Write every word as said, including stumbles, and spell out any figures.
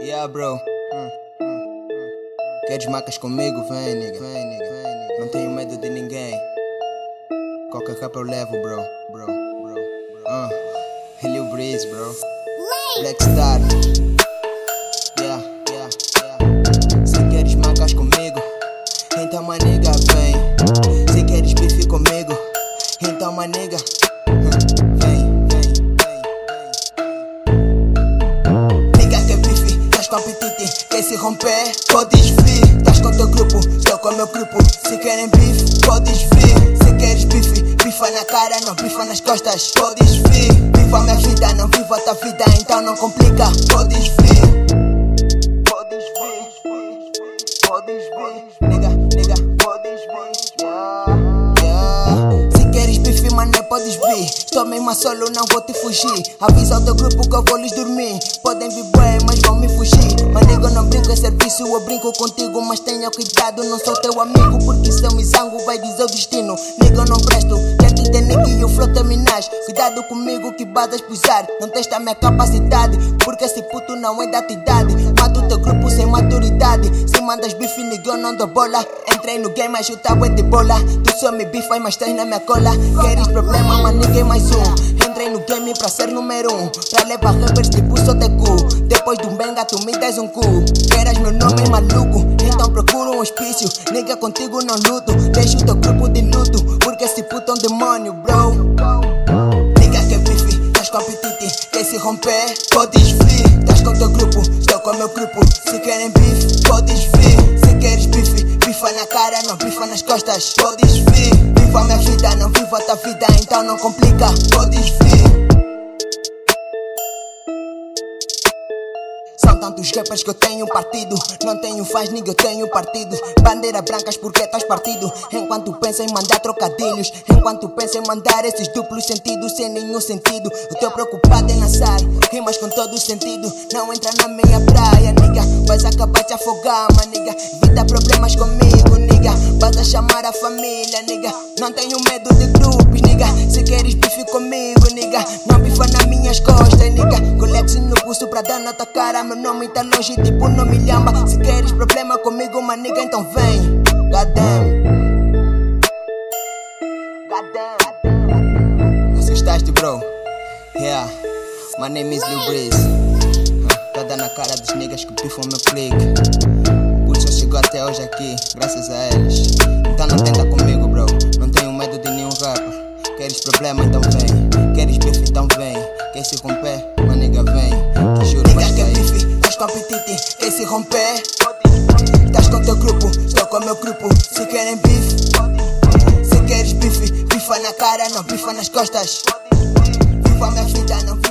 Yeah, bro. Hum, hum, hum. Queres macas comigo? Vem, nigga. Vem, nigga. Vem, nigga. Não tenho medo de ninguém. Qualquer capa eu levo, bro. Bro, bro, bro. Uh. Lil Breeze, bro. Black Star. Yeah, yeah, yeah. Se queres macas comigo, então uma nigga vem. Se queres bife comigo, então uma nigga hum, vem, vem, vem, vem. Nigga que bife, estás com apetite. Quer se romper, podes vir. Estás com teu grupo, estou com meu grupo. Se querem bife, podes vir. Se queres bife, bifa na cara, não bifa nas costas. Podes vir. Viva a minha vida, não viva a tua vida, então não complica. Podes vir. Podes vir. Podes vir. Nigga, nigga, podes vir. Yeah, yeah. Se queres bife, mané, podes vir. Estou mesmo a solo, não vou te fugir. Avisa o teu grupo que eu vou lhes dormir. Podem vir bem, mas vão me fugir. Mas nego, não brinco em serviço, eu brinco contigo. Mas tenha cuidado, não sou teu amigo. Porque se eu me zango, vai dizer o destino. Nego, eu não presto, quer te ter nego e o flow terminais. Cuidado comigo que badas pisar. Não testa a minha capacidade, porque esse puto não é da tua idade. Mato o teu grupo sem maturidade. Se mandas bife, nego, eu não dou bola. Entrei no game, mas chuta bué de bola. Tu só me bifas, mas tens na minha cola. Queres problema, mas ninguém mais um. Entrei no game pra ser número um. Pra levar rappers tipo sou de cu. Depois de um benga, tu me das um cu. Queras meu nome maluco, então procura um hospício. Nigga, contigo não luto. Deixa o teu grupo de luto, porque esse puto é um demônio, bro. Nigga que bife, estás com apetite. Quer se romper, podes vir. Estás com teu grupo, estou com meu grupo. Se querem bife, podes vir. Se queres bife, bifa na cara, não bifa nas costas. Podes vir. Viva a minha vida, não viva a tua vida, então não complica. Podes vir. São tantos rappers que eu tenho partido. Não tenho fãs, nigga, eu tenho partido. Bandeira brancas porque estás partido. Enquanto pensa em mandar trocadilhos, enquanto pensa em mandar esses duplos sentidos sem nenhum sentido. O teu preocupado é lançar rimas com todo sentido. Não entra na minha praia, nigga. Vais acabar te afogar, maniga. Evita problemas comigo, nigga. Vais a chamar a família, nigga. Não tenho medo de grupos, nigga. Se queres bife comigo, nigga. Não bifa nas minhas costas, nigga. Colexo no pulso pra dar na tua cara. Meu nome tá longe, tipo não me lhamba. Se queres problema comigo, maniga, então vem. Goddamn. Goddamn. Assustaste, bro? Yeah. My name is Lil Breeze. Tá dando na cara dos niggas que bifam meu clique. Por isso eu chego até hoje aqui, graças a eles. Então não tenta comigo, bro. Não tenho medo de nenhum rapper. Queres problema, então vem. Queres bife, então vem. Quer se romper, uma nigga vem. Que juro, vai sair. Estás com apetite, quer se romper. Estás com teu grupo, estou com meu grupo. Se querem bife, se queres bife, bifa na cara, não bifa nas costas. Viva a minha vida, não